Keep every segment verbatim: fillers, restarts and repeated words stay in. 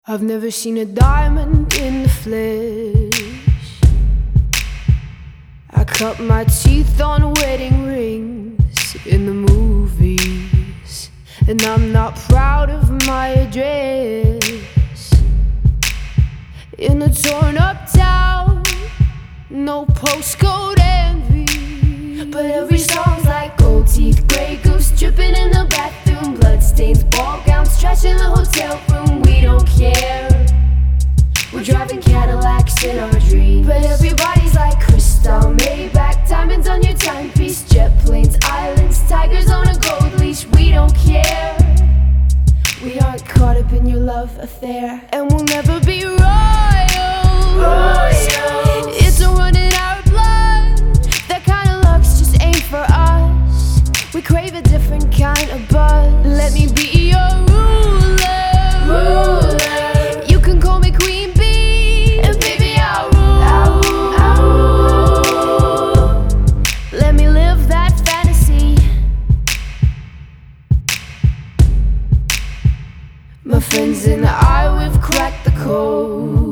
I've never seen a diamond in the flesh. I cut my teeth on wedding rings in the movies, and I'm not proud of my address. In a torn up town, no postcode envy, but every song's like gold teeth, grey goose dripping in the bathroom, bloodstains, ball gowns, trash in the hotel room. We don't care, we're driving Cadillacs in our dreams, but everybody's like crystal, Maybach, diamonds on your timepiece, jet planes, islands, tigers on a gold leash. We don't care, we aren't caught up in your love affair, and we'll never be royals. Royals. It's a run in our blood, that kind of luck's just ain't for us. We crave a different kind of buzz. Let me be your ruler, ruler. You can call me Queen Bee, and baby I'll rule, I'll rule, I'll rule. Let me live that fantasy. My friends and I, we've cracked the code.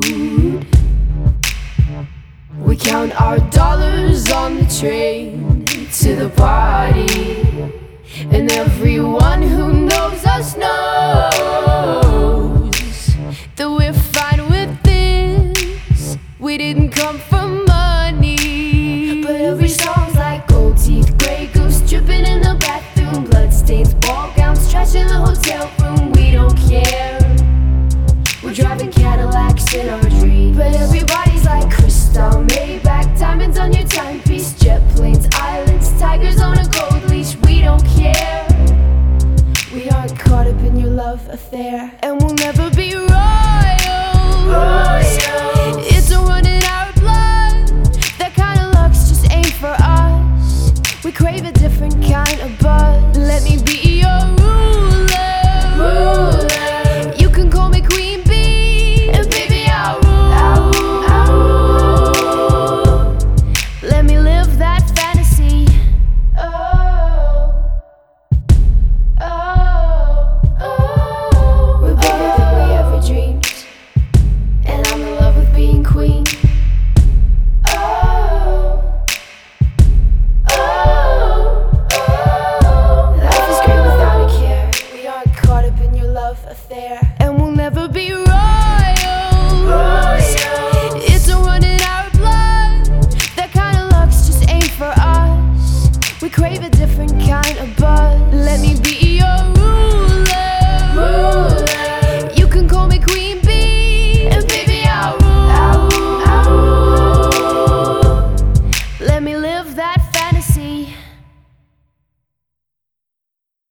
We count our dollars on the train to the party, and everyone who knows us knows that we're fine with this. We didn't come for money, but every song's like gold teeth, grey goose dripping in the bathroom, bloodstains, ball gowns, trash in the hotel room. We don't care, we're driving Cadillacs in our dreams, but everybody's like crystal, Maybach, diamonds on your timepiece, jet planes, islands, tigers on a gold leash. We don't care, we aren't caught up in your love affair, and we'll never be wrong.